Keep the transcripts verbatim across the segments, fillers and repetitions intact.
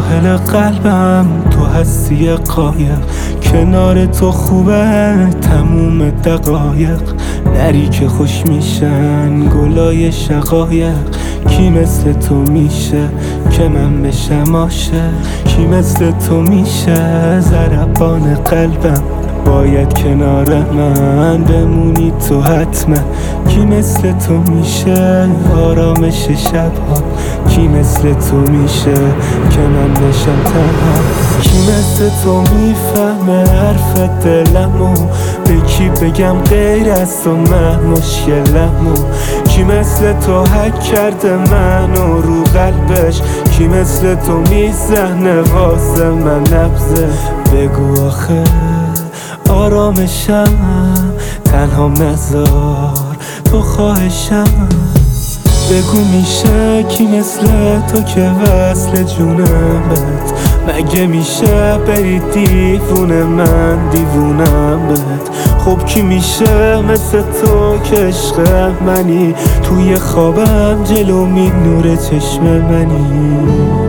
ساحل قلبم تو هستی قایق، کنار تو خوبه تموم دقایق. نری که خوش میشن گلای شقایق. کی مثل تو میشه که من بشم عاشق؟ کی مثل تو میشه ضربان قلبم؟ باید کنار من بمونی تو حتما. کی مثل تو میشه آرامش شبها؟ کی مثل تو میشه که من نشم تنها؟ کی مثل تو میفهمه حرف دلمو؟ به کی بگم غیر از تو من مشکلمو؟ کی مثل تو حک کرده منو رو قلبش؟ کی مثل تو میزنه واسه من نبضه؟ بگو آخه آرامشم، تنهام نذار تو خواهشم. بگو میشه کی مثل تو که وصل جونم بهت؟ مگه میشه بری دیوونه من دیوونم بهت؟ خب کی میشه مثل تو که عشق منی؟ توی خوابم جلو می نور چشم منی.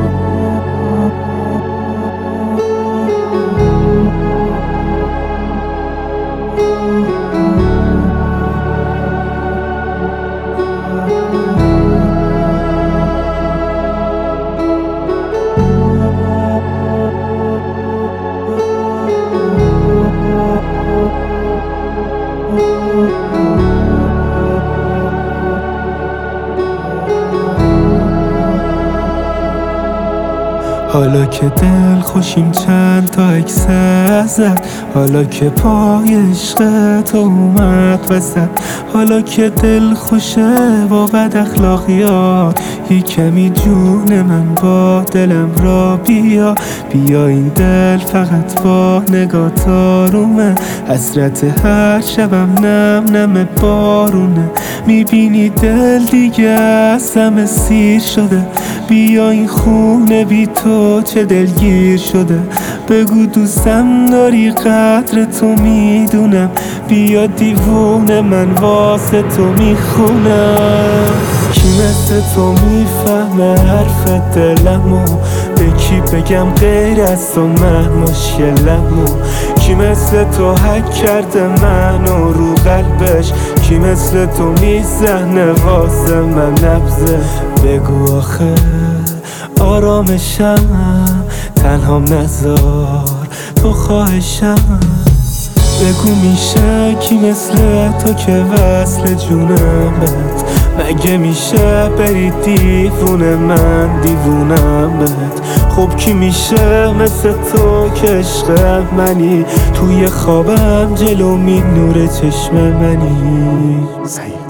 حالا که دل خوشیم چند تا عکس ازت، حالا که پای عشق تو اومد وسط، حالا که دل خوشه با بد اخلاقیات، یه کمی جون من با دلم را بیا. بیا این دل فقط با نگات آرومه، حسرت هر شبم نم نم بارونه. میبینی دل دیگه از همه سیر شده، بیا این خونه بی تو چه دلگیر شده. بگو دوستم داری قدر تو میدونم، بیا دیوونه من واسه تو میخونم. کی مثل تو میفهمه حرف دلمو؟ به کی بگم غیر از تو من مشکلمو؟ کی مثل تو حک کرده منو رو قلبش؟ کی مثل تو میزنه واسه من نبضه؟ بگو آخه آرامشم، تنهام نذار تو خواهشم. بگو میشه کی مثل تو که وصل جونم بهت؟ مگه میشه بری دیوونه من دیوونم بهت؟ خب کی میشه مثل تو که عشق منی؟ توی خوابم جلو می نور چشم منی.